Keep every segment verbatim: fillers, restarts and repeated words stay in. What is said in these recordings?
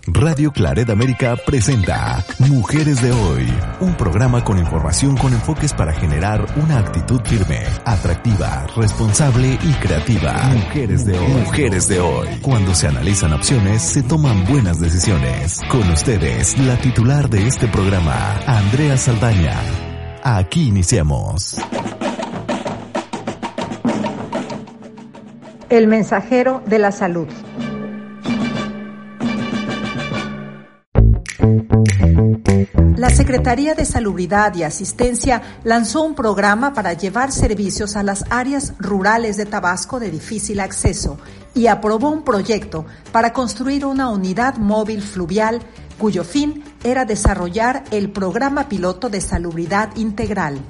Radio Claret América presenta Mujeres de Hoy, un programa con información con enfoques para generar una actitud firme, atractiva, responsable y creativa. Mujeres de Hoy. Mujeres de Hoy. Cuando se analizan opciones, se toman buenas decisiones. Con ustedes, la titular de este programa, Andrea Saldaña. Aquí iniciamos. El mensajero de la salud. La Secretaría de Salubridad y Asistencia lanzó un programa para llevar servicios a las áreas rurales de Tabasco de difícil acceso y aprobó un proyecto para construir una unidad móvil fluvial cuyo fin era desarrollar el programa piloto de salubridad integral.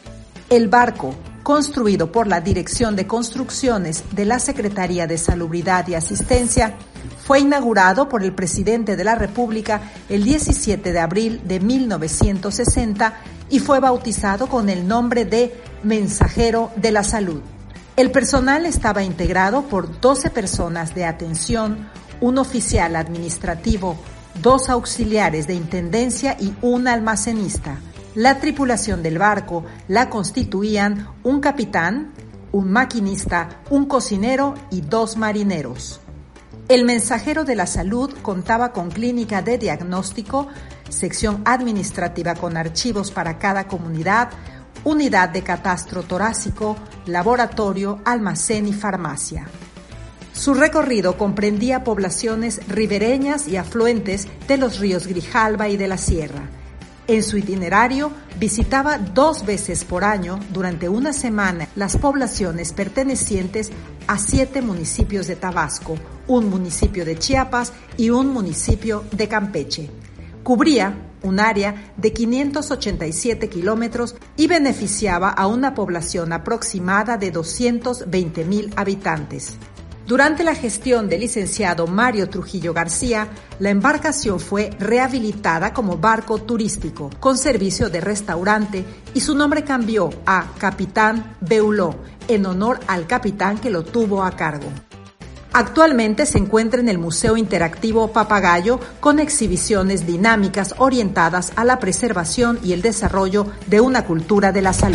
El barco, construido por la Dirección de Construcciones de la Secretaría de Salubridad y Asistencia, fue inaugurado por el presidente de la República el diecisiete de abril de mil novecientos sesenta y fue bautizado con el nombre de Mensajero de la Salud. El personal estaba integrado por doce personas de atención, un oficial administrativo, dos auxiliares de intendencia y un almacenista. La tripulación del barco la constituían un capitán, un maquinista, un cocinero y dos marineros. El Mensajero de la Salud contaba con clínica de diagnóstico, sección administrativa con archivos para cada comunidad, unidad de catastro torácico, laboratorio, almacén y farmacia. Su recorrido comprendía poblaciones ribereñas y afluentes de los ríos Grijalva y de la Sierra. En su itinerario visitaba dos veces por año durante una semana las poblaciones pertenecientes a siete municipios de Tabasco, un municipio de Chiapas y un municipio de Campeche. Cubría un área de quinientos ochenta y siete kilómetros y beneficiaba a una población aproximada de doscientos veinte mil habitantes. Durante la gestión del licenciado Mario Trujillo García, la embarcación fue rehabilitada como barco turístico, con servicio de restaurante, y su nombre cambió a Capitán Beuló, en honor al capitán que lo tuvo a cargo. Actualmente se encuentra en el Museo Interactivo Papagayo, con exhibiciones dinámicas orientadas a la preservación y el desarrollo de una cultura de la salud.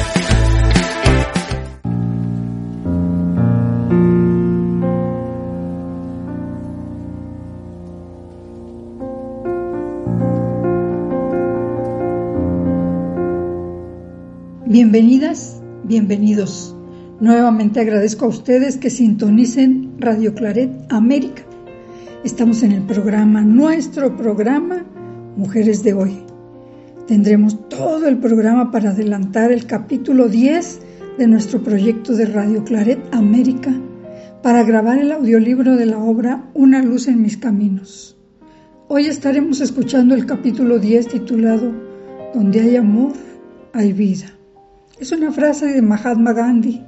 Bienvenidas, bienvenidos. Nuevamente agradezco a ustedes que sintonicen Radio Claret América. Estamos en el programa, nuestro programa, Mujeres de Hoy. Tendremos todo el programa para adelantar el capítulo diez de nuestro proyecto de Radio Claret América para grabar el audiolibro de la obra Una luz en mis caminos. Hoy estaremos escuchando el capítulo diez titulado Donde hay amor, hay vida. Es una frase de Mahatma Gandhi.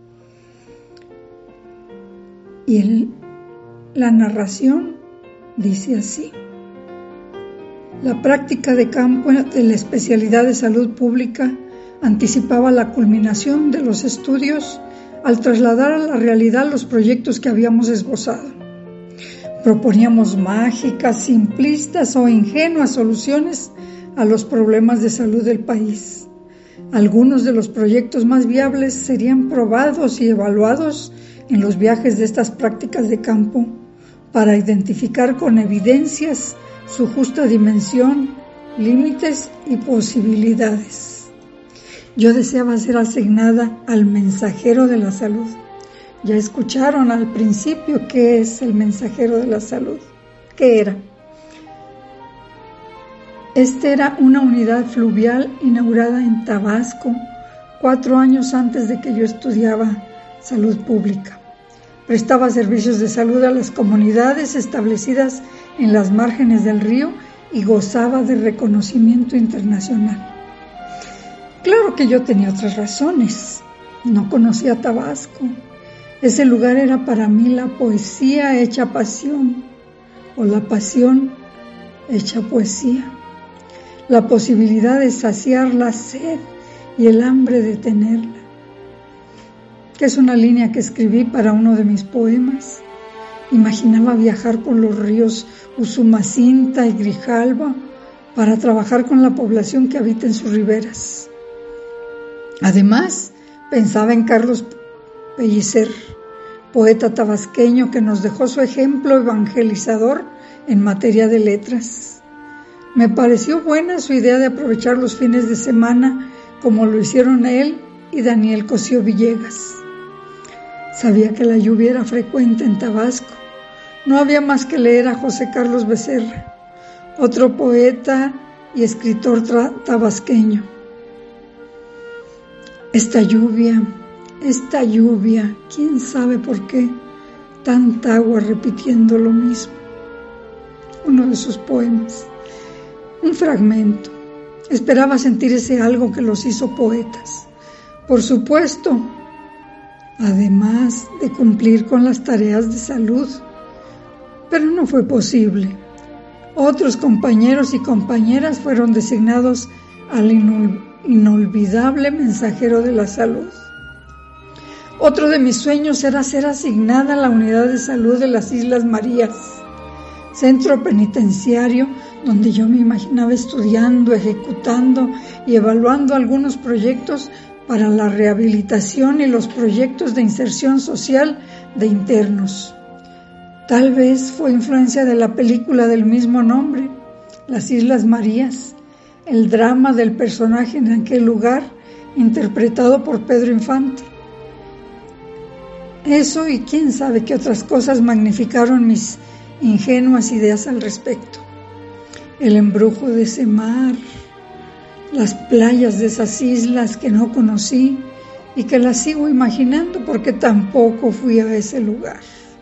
Y el, la narración dice así. La práctica de campo de la especialidad de salud pública anticipaba la culminación de los estudios al trasladar a la realidad los proyectos que habíamos esbozado. Proponíamos mágicas, simplistas o ingenuas soluciones a los problemas de salud del país. Algunos de los proyectos más viables serían probados y evaluados en los viajes de estas prácticas de campo para identificar con evidencias su justa dimensión, límites y posibilidades. Yo deseaba ser asignada al mensajero de la salud. Ya escucharon al principio qué es el mensajero de la salud. ¿Qué era? Esta era una unidad fluvial inaugurada en Tabasco cuatro años antes de que yo estudiaba salud pública. Prestaba servicios de salud a las comunidades establecidas en las márgenes del río y gozaba de reconocimiento internacional. Claro que yo tenía otras razones. No conocía Tabasco. Ese lugar era para mí la poesía hecha pasión, o la pasión hecha poesía. La posibilidad de saciar la sed y el hambre de tenerla, que es una línea que escribí para uno de mis poemas. Imaginaba viajar por los ríos Usumacinta y Grijalva para trabajar con la población que habita en sus riberas. Además, pensaba en Carlos Pellicer, poeta tabasqueño que nos dejó su ejemplo evangelizador en materia de letras. Me pareció buena su idea de aprovechar los fines de semana como lo hicieron él y Daniel Cosío Villegas. Sabía que la lluvia era frecuente en Tabasco. No había más que leer a José Carlos Becerra, otro poeta y escritor tabasqueño. Esta lluvia, esta lluvia, quién sabe por qué, tanta agua repitiendo lo mismo. Uno de sus poemas, un fragmento. Esperaba sentir ese algo que los hizo poetas. Por supuesto, además de cumplir con las tareas de salud, pero no fue posible. Otros compañeros y compañeras fueron designados al inol- inolvidable mensajero de la salud. Otro de mis sueños era ser asignada a la unidad de salud de las Islas Marías, centro penitenciario donde yo me imaginaba estudiando, ejecutando y evaluando algunos proyectos para la rehabilitación y los proyectos de inserción social de internos. Tal vez fue influencia de la película del mismo nombre, Las Islas Marías, el drama del personaje en aquel lugar, interpretado por Pedro Infante. Eso y quién sabe qué otras cosas magnificaron mis ingenuas ideas al respecto. El embrujo de ese mar, las playas de esas islas que no conocí y que las sigo imaginando porque tampoco fui a ese lugar.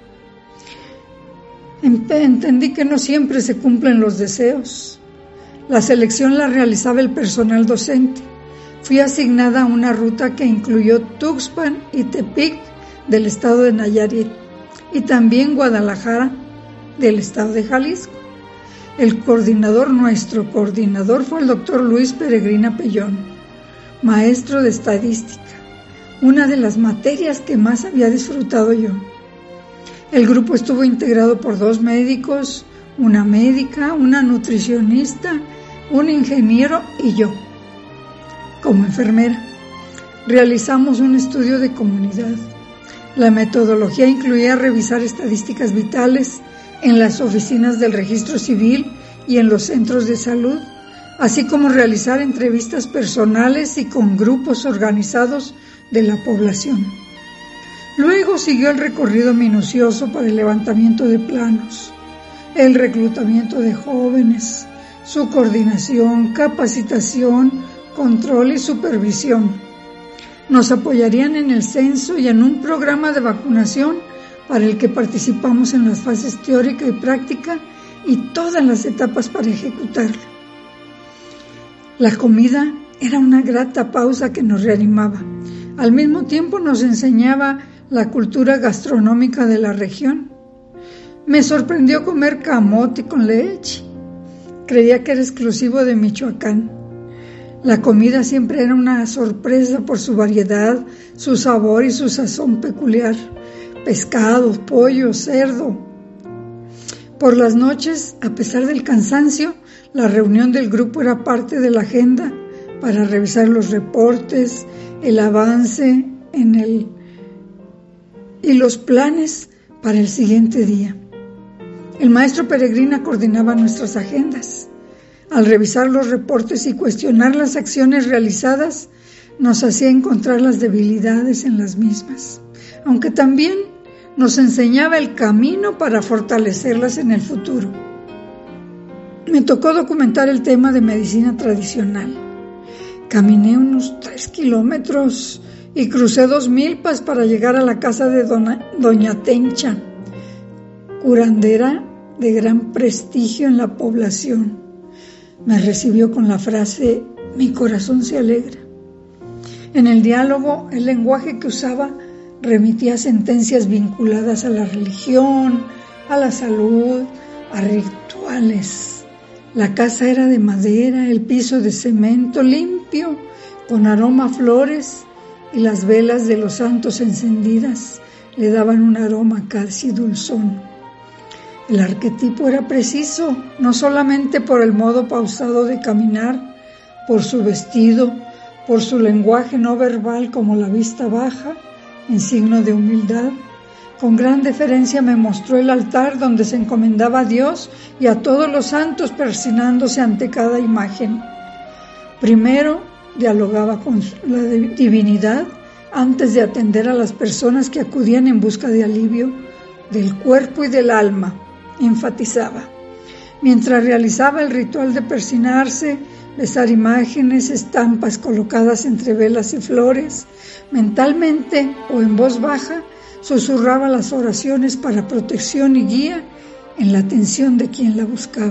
Entendí que no siempre se cumplen los deseos. La selección la realizaba el personal docente. Fui asignada a una ruta que incluyó Tuxpan y Tepic del estado de Nayarit y también Guadalajara del estado de Jalisco. El coordinador, nuestro coordinador, fue el doctor Luis Peregrina Pellón, maestro de estadística, una de las materias que más había disfrutado yo. El grupo estuvo integrado por dos médicos, una médica, una nutricionista, un ingeniero y yo, como enfermera. Realizamos un estudio de comunidad. La metodología incluía revisar estadísticas vitales en las oficinas del registro civil y en los centros de salud, así como realizar entrevistas personales y con grupos organizados de la población. Luego siguió el recorrido minucioso para el levantamiento de planos, el reclutamiento de jóvenes, su coordinación, capacitación, control y supervisión. Nos apoyarían en el censo y en un programa de vacunación para el que participamos en las fases teórica y práctica y todas las etapas para ejecutarlo. La comida era una grata pausa que nos reanimaba. Al mismo tiempo nos enseñaba la cultura gastronómica de la región. Me sorprendió comer camote con leche. Creía que era exclusivo de Michoacán. La comida siempre era una sorpresa por su variedad, su sabor y su sazón peculiar. Pescado, pollo, cerdo. Por las noches, a pesar del cansancio, la reunión del grupo era parte de la agenda para revisar los reportes, el avance en el y los planes para el siguiente día. El maestro Peregrina coordinaba nuestras agendas. Al revisar los reportes y cuestionar las acciones realizadas, nos hacía encontrar las debilidades en las mismas, aunque también nos enseñaba el camino para fortalecerlas en el futuro. Me tocó documentar el tema de medicina tradicional. Caminé unos tres kilómetros y crucé dos milpas para llegar a la casa de dona, Doña Tencha, curandera de gran prestigio en la población. Me recibió con la frase: mi corazón se alegra. En el diálogo, el lenguaje que usaba remitía sentencias vinculadas a la religión, a la salud, a rituales. La casa era de madera, el piso de cemento limpio, con aroma a flores, y las velas de los santos encendidas le daban un aroma casi dulzón. El arquetipo era preciso, no solamente por el modo pausado de caminar, por su vestido, por su lenguaje no verbal como la vista baja, en signo de humildad. Con gran deferencia me mostró el altar donde se encomendaba a Dios y a todos los santos persignándose ante cada imagen. Primero dialogaba con la divinidad antes de atender a las personas que acudían en busca de alivio del cuerpo y del alma, enfatizaba. Mientras realizaba el ritual de persignarse, besar imágenes, estampas colocadas entre velas y flores, mentalmente o en voz baja, susurraba las oraciones para protección y guía en la atención de quien la buscaba.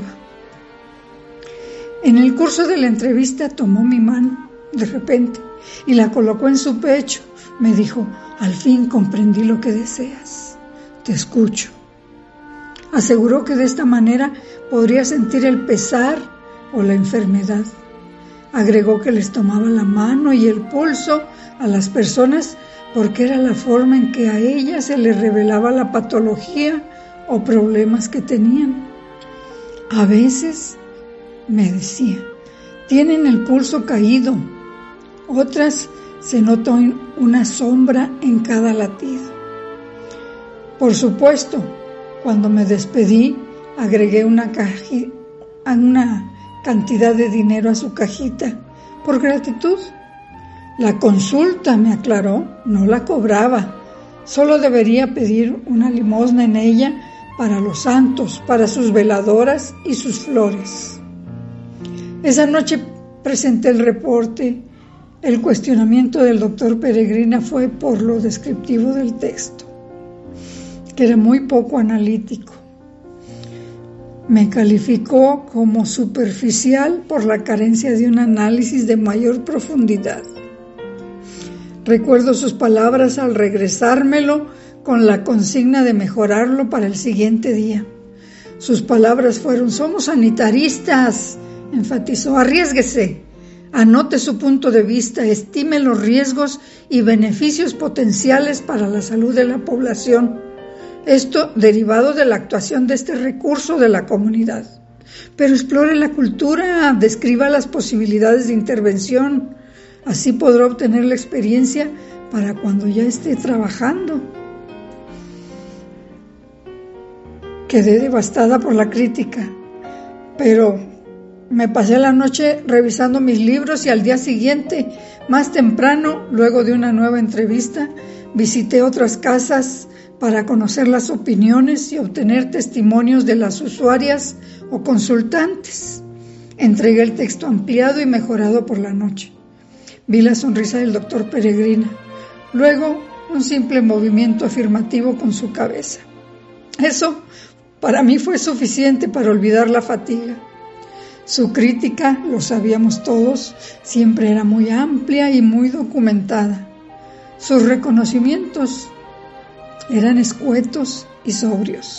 En el curso de la entrevista tomó mi mano, de repente, y la colocó en su pecho. Me dijo, al fin comprendí lo que deseas. Te escucho. Aseguró que de esta manera podría sentir el pesar o la enfermedad. Agregó que les tomaba la mano y el pulso a las personas porque era la forma en que a ellas se les revelaba la patología o problemas que tenían. A veces, me decía, tienen el pulso caído, otras se nota una sombra en cada latido. Por supuesto, cuando me despedí, agregué una, caji, una cantidad de dinero a su cajita por gratitud. La consulta, me aclaró, no la cobraba, solo debería pedir una limosna en ella para los santos, para sus veladoras y sus flores. Esa noche presenté el reporte. El cuestionamiento del doctor Peregrina fue por lo descriptivo del texto, que era muy poco analítico. Me calificó como superficial por la carencia de un análisis de mayor profundidad. Recuerdo sus palabras al regresármelo con la consigna de mejorarlo para el siguiente día. Sus palabras fueron, somos sanitaristas, enfatizó, arriésguese, anote su punto de vista, estime los riesgos y beneficios potenciales para la salud de la población. Esto derivado de la actuación de este recurso de la comunidad. Pero explore la cultura, describa las posibilidades de intervención. Así podrá obtener la experiencia para cuando ya esté trabajando. Quedé devastada por la crítica, pero me pasé la noche revisando mis libros y al día siguiente, más temprano, luego de una nueva entrevista, visité otras casas para conocer las opiniones y obtener testimonios de las usuarias o consultantes. Entregué el texto ampliado y mejorado por la noche. Vi la sonrisa del doctor Peregrina, luego un simple movimiento afirmativo con su cabeza. Eso para mí fue suficiente para olvidar la fatiga. Su crítica, lo sabíamos todos, siempre era muy amplia y muy documentada. Sus reconocimientos eran escuetos y sobrios.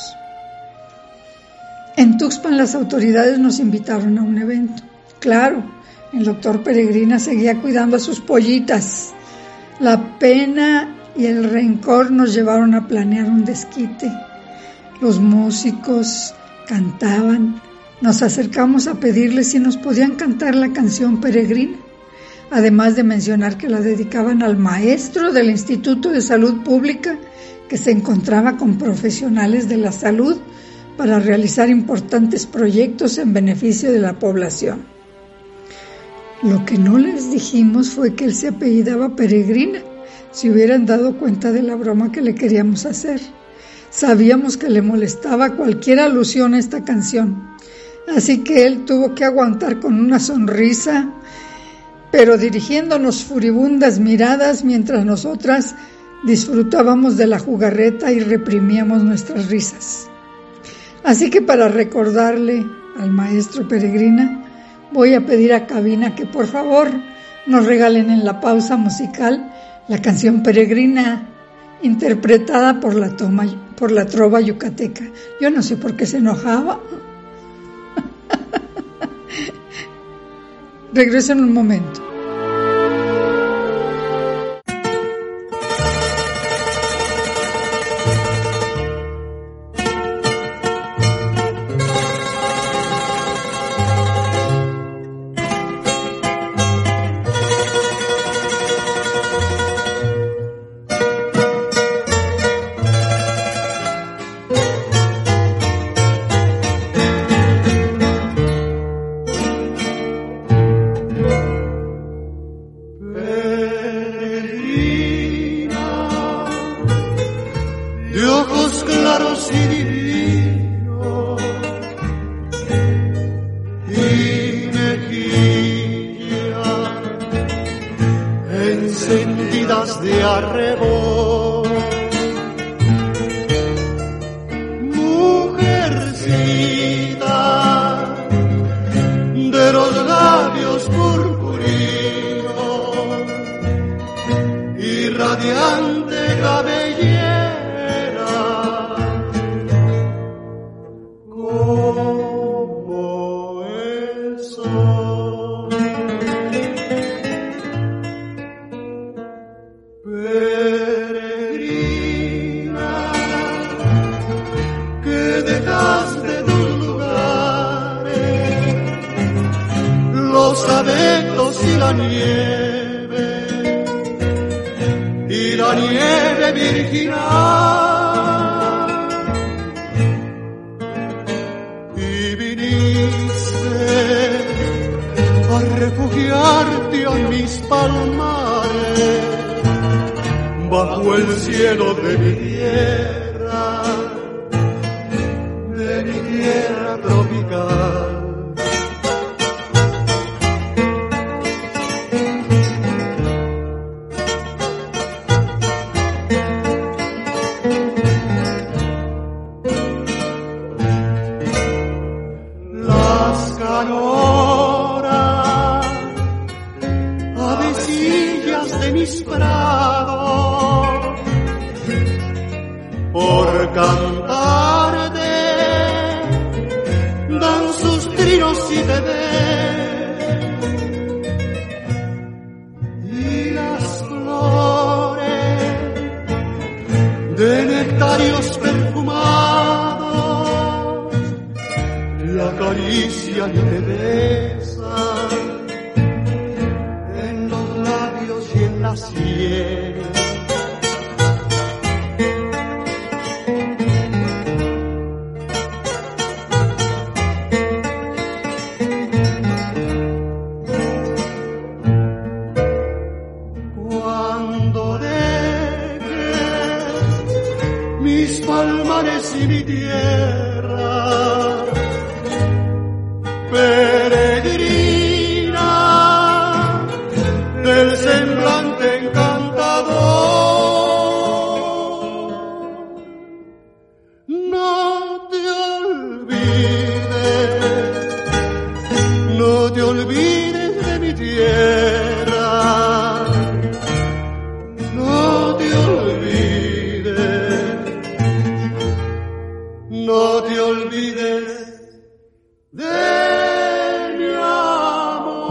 En Tuxpan las autoridades nos invitaron a un evento. Claro, el doctor Peregrina seguía cuidando a sus pollitas. La pena y el rencor nos llevaron a planear un desquite. Los músicos cantaban. Nos acercamos a pedirles si nos podían cantar la canción Peregrina, además de mencionar que la dedicaban al maestro del Instituto de Salud Pública, que se encontraba con profesionales de la salud para realizar importantes proyectos en beneficio de la población. Lo que no les dijimos fue que él se apellidaba Peregrina, si hubieran dado cuenta de la broma que le queríamos hacer. Sabíamos que le molestaba cualquier alusión a esta canción, así que él tuvo que aguantar con una sonrisa, pero dirigiéndonos furibundas miradas mientras nosotras disfrutábamos de la jugarreta y reprimíamos nuestras risas. Así que para recordarle al maestro Peregrina, voy a pedir a cabina que por favor nos regalen en la pausa musical la canción Peregrina, interpretada por la, toma, por la trova yucateca. Yo no sé por qué se enojaba. Regreso en un momento. arrebol. Mujercita de los labios purpurinos y radiante cabellera, como el sol. Peregrina, que dejaste tus lugares, los abetos y la nieve, y la nieve virginal, y viniste a refugiarte a mis palmares, bajo el cielo de mi tierra, de mi tierra tropical. Las canoras, avecillas de mis prados, por cantarte dan sus trinos y te ven, y las flores de nectarios perfumados te acarician y te besan en los labios y en la sien. Cuando dejes mis palmares y mi tierra, peregrina del semblante encantador, no te olvides, no te olvides de mi tierra, no te olvides, no te olvides de mi amor.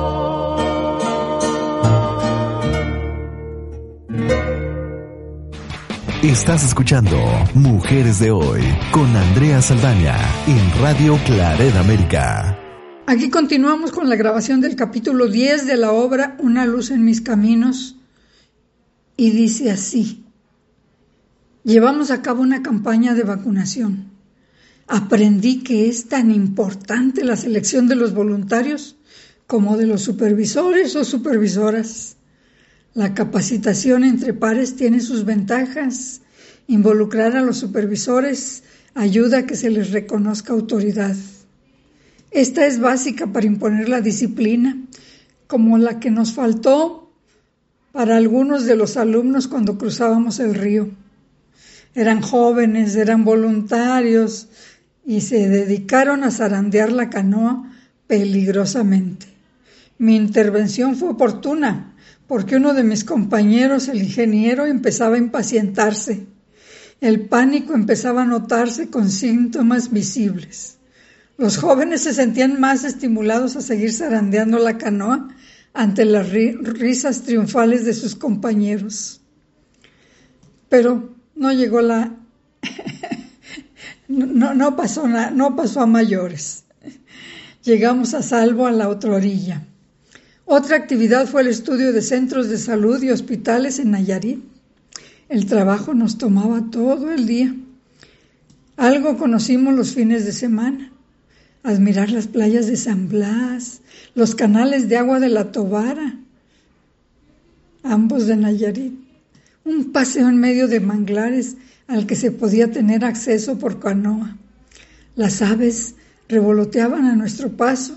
Estás escuchando Mujeres de Hoy con Andrea Saldaña en Radio Claret América. Aquí continuamos con la grabación del capítulo diez de la obra Una luz en mis caminos, y dice así: llevamos a cabo una campaña de vacunación. Aprendí que es tan importante la selección de los voluntarios como de los supervisores o supervisoras. La capacitación entre pares tiene sus ventajas. Involucrar a los supervisores ayuda a que se les reconozca autoridad. Esta es básica para imponer la disciplina, como la que nos faltó para algunos de los alumnos cuando cruzábamos el río. Eran jóvenes, eran voluntarios y se dedicaron a zarandear la canoa peligrosamente. Mi intervención fue oportuna porque uno de mis compañeros, el ingeniero, empezaba a impacientarse. El pánico empezaba a notarse con síntomas visibles. Los jóvenes se sentían más estimulados a seguir zarandeando la canoa ante las risas triunfales de sus compañeros. Pero no llegó la... no, no, pasó na... no pasó a mayores. Llegamos a salvo a la otra orilla. Otra actividad fue el estudio de centros de salud y hospitales en Nayarit. El trabajo nos tomaba todo el día. Algo conocimos los fines de semana. Admirar las playas de San Blas, los canales de agua de la Tobara, ambos de Nayarit. Un paseo en medio de manglares al que se podía tener acceso por canoa. Las aves revoloteaban a nuestro paso.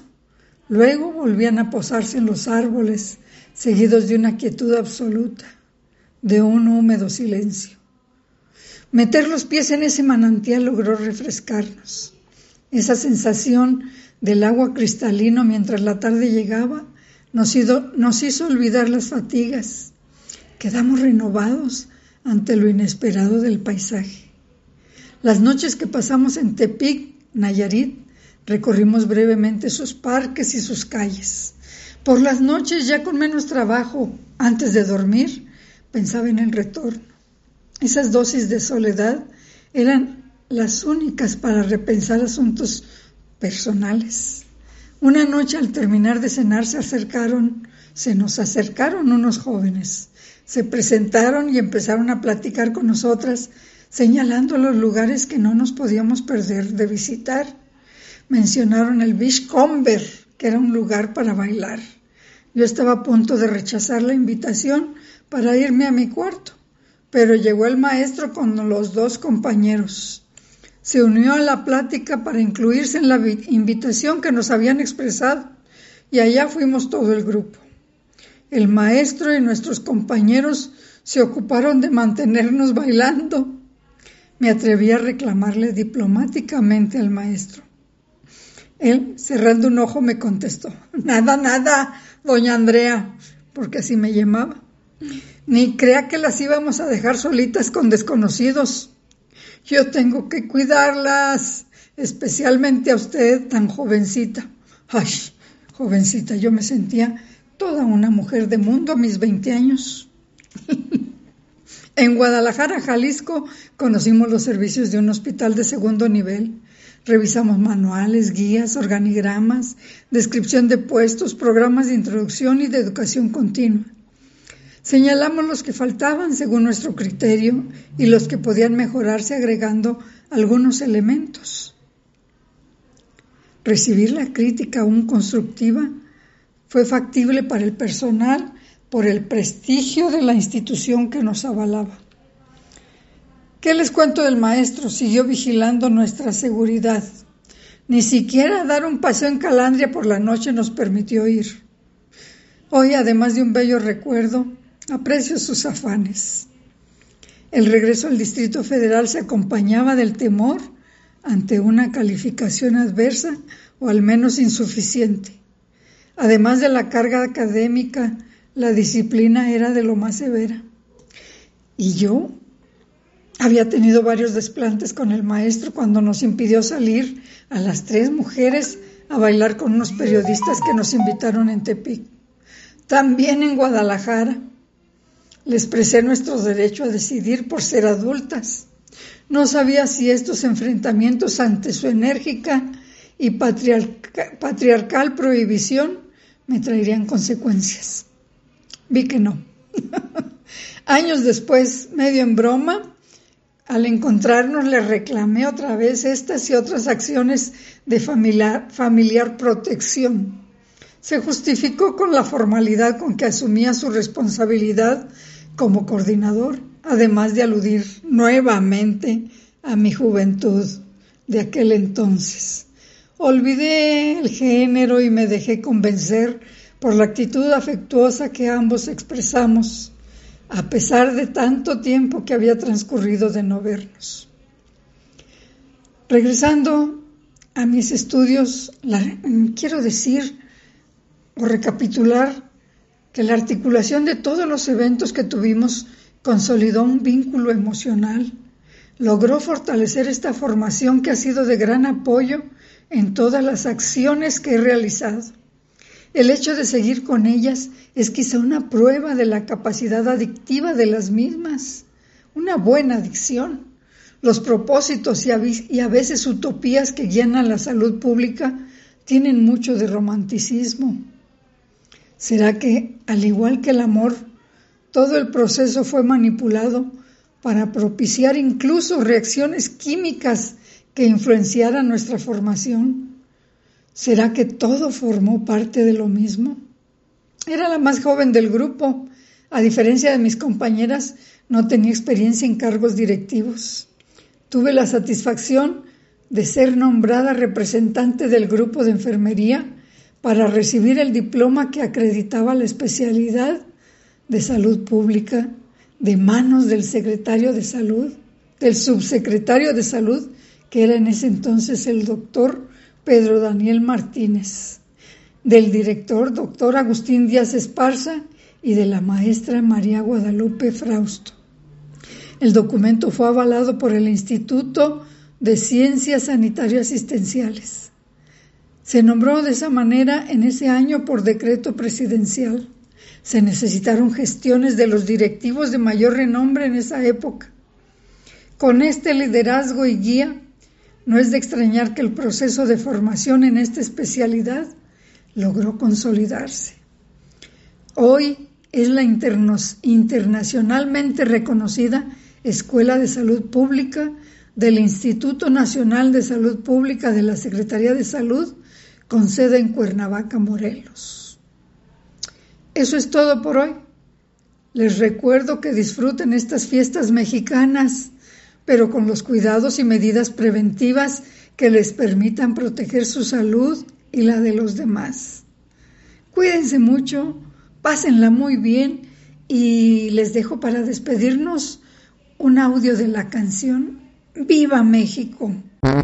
Luego volvían a posarse en los árboles, seguidos de una quietud absoluta. de un húmedo silencio. Meter los pies en ese manantial logró refrescarnos. Esa sensación del agua cristalino mientras la tarde llegaba nos hizo, nos hizo olvidar las fatigas. Quedamos renovados ante lo inesperado del paisaje. Las noches que pasamos en Tepic, Nayarit, recorrimos brevemente sus parques y sus calles. Por las noches, ya con menos trabajo, antes de dormir, pensaba en el retorno. Esas dosis de soledad eran las únicas para repensar asuntos personales. Una noche, al terminar de cenar, se acercaron, se nos acercaron unos jóvenes. Se presentaron y empezaron a platicar con nosotras, señalando los lugares que no nos podíamos perder de visitar. Mencionaron el Beachcomber, que era un lugar para bailar. Yo estaba a punto de rechazar la invitación para irme a mi cuarto, pero llegó el maestro con los dos compañeros. Se unió a la plática para incluirse en la invitación que nos habían expresado, y allá fuimos todo el grupo. El maestro y nuestros compañeros se ocuparon de mantenernos bailando. Me atreví a reclamarle diplomáticamente al maestro. Él, cerrando un ojo, me contestó: Nada, nada, doña Andrea, porque así me llamaba. Ni crea que las íbamos a dejar solitas con desconocidos. Yo tengo que cuidarlas, especialmente a usted, tan jovencita. Ay, jovencita, yo me sentía toda una mujer de mundo a mis veinte años. En Guadalajara, Jalisco, conocimos los servicios de un hospital de segundo nivel. Revisamos manuales, guías, organigramas, descripción de puestos, programas de introducción y de educación continua. Señalamos los que faltaban según nuestro criterio y los que podían mejorarse agregando algunos elementos. Recibir la crítica aún constructiva fue factible para el personal por el prestigio de la institución que nos avalaba. ¿Qué les cuento del maestro? Siguió vigilando nuestra seguridad. Ni siquiera dar un paseo en Calandria por la noche nos permitió ir. Hoy, además de un bello recuerdo, aprecio sus afanes. El regreso al Distrito Federal se acompañaba del temor ante una calificación adversa o al menos insuficiente. Además de la carga académica, la disciplina era de lo más severa. Y yo había tenido varios desplantes con el maestro cuando nos impidió salir a las tres mujeres a bailar con unos periodistas que nos invitaron en Tepic. También en Guadalajara les expresé nuestro derecho a decidir por ser adultas. No sabía si estos enfrentamientos ante su enérgica y patriarca, patriarcal prohibición me traerían consecuencias. Vi que no. Años después, medio en broma, al encontrarnos le reclamé otra vez estas y otras acciones de familiar, familiar protección. Se justificó con la formalidad con que asumía su responsabilidad como coordinador, además de aludir nuevamente a mi juventud de aquel entonces. Olvidé el género y me dejé convencer por la actitud afectuosa que ambos expresamos, a pesar de tanto tiempo que había transcurrido de no vernos. Regresando a mis estudios, la, quiero decir o recapitular que la articulación de todos los eventos que tuvimos consolidó un vínculo emocional, logró fortalecer esta formación que ha sido de gran apoyo en todas las acciones que he realizado. El hecho de seguir con ellas es quizá una prueba de la capacidad adictiva de las mismas, una buena adicción. Los propósitos y a, y a veces utopías que guían a la salud pública tienen mucho de romanticismo. ¿Será que, al igual que el amor, todo el proceso fue manipulado para propiciar incluso reacciones químicas que influenciaran nuestra formación? ¿Será que todo formó parte de lo mismo? Era la más joven del grupo. A diferencia de mis compañeras, no tenía experiencia en cargos directivos. Tuve la satisfacción de ser nombrada representante del grupo de enfermería para recibir el diploma que acreditaba la especialidad de salud pública de manos del secretario de Salud, del subsecretario de Salud, que era en ese entonces el doctor Pedro Daniel Martínez, del director doctor Agustín Díaz Esparza y de la maestra María Guadalupe Frausto. El documento fue avalado por el Instituto de Ciencias Sanitarias Asistenciales. Se nombró de esa manera en ese año por decreto presidencial. Se necesitaron gestiones de los directivos de mayor renombre en esa época. Con este liderazgo y guía, no es de extrañar que el proceso de formación en esta especialidad logró consolidarse. Hoy es la internos, internacionalmente reconocida Escuela de Salud Pública del Instituto Nacional de Salud Pública de la Secretaría de Salud, con sede en Cuernavaca, Morelos. Eso es todo por hoy. Les recuerdo que disfruten estas fiestas mexicanas, pero con los cuidados y medidas preventivas que les permitan proteger su salud y la de los demás. Cuídense mucho, pásenla muy bien y les dejo para despedirnos un audio de la canción ¡Viva México!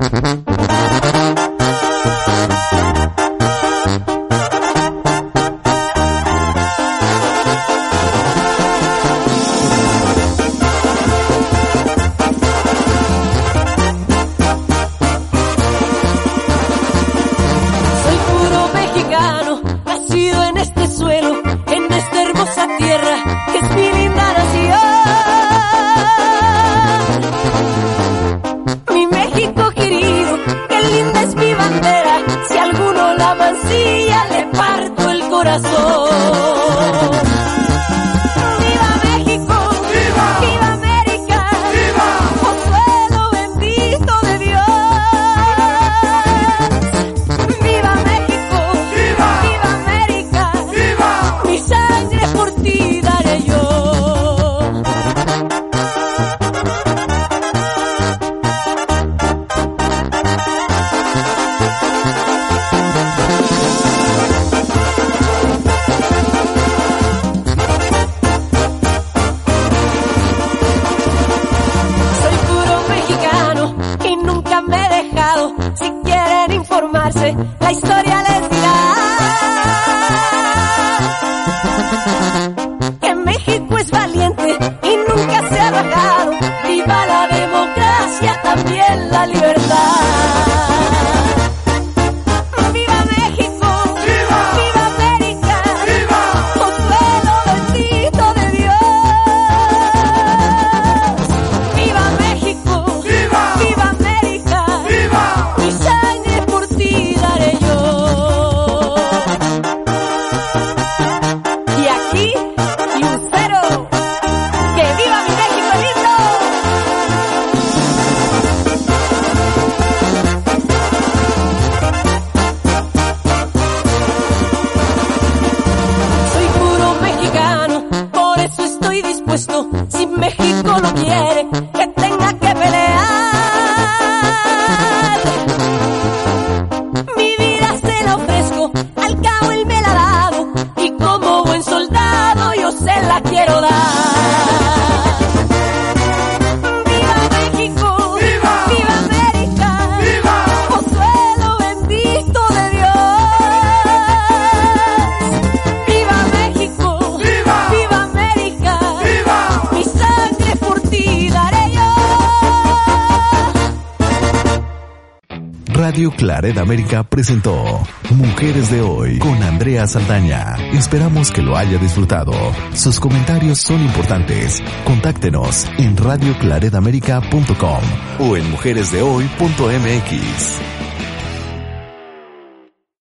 La historia les dirá que México es valiente y nunca se ha bajado. Viva la democracia, también la libertad. ¡Viva México! ¡Viva! ¡Viva América! ¡Viva! ¡Consuelo bendito de Dios! ¡Viva México! ¡Viva! ¡Viva América! ¡Viva! Mi sangre por ti daré yo. Y aquí, y un cero. ¡Que viva mi México lindo! Soy puro mexicano, por eso estoy dispuesto, si México lo quiere, que tenga que pelear. Mi vida se la ofrezco, al cabo él me la ha dado, y como buen soldado yo se la quiero dar. ¡Viva México! ¡Viva! ¡Viva América! ¡Viva! ¡Consuelo bendito de Dios! ¡Viva México! ¡Viva! ¡Viva América! ¡Viva! Mi sangre por ti daré yo. Radio Claret América presentó Mujeres de Hoy con Andrea Saldaña. Esperamos que lo haya disfrutado. Sus comentarios son importantes. Contáctenos en radio claret america punto com o en mujeres de hoy punto m x.